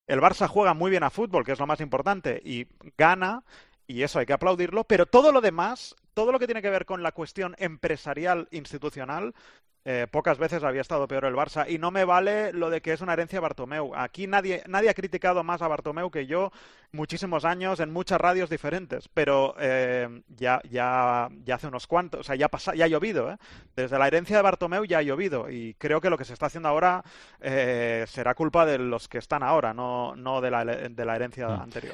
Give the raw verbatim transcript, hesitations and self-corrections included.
el Barça juega muy bien a fútbol, que es lo más importante, y gana, y eso hay que aplaudirlo, pero todo lo demás, todo lo que tiene que ver con la cuestión empresarial institucional, eh, pocas veces había estado peor el Barça. Y no me vale lo de que es una herencia de Bartomeu. Aquí nadie, nadie ha criticado más a Bartomeu que yo muchísimos años en muchas radios diferentes, pero eh, ya, ya, ya hace unos cuantos, o sea, ya, pasa, ya ha llovido, ¿eh? Desde la herencia de Bartomeu ya ha llovido y creo que lo que se está haciendo ahora eh, será culpa de los que están ahora, no, no de, la, de la herencia Mm. anterior.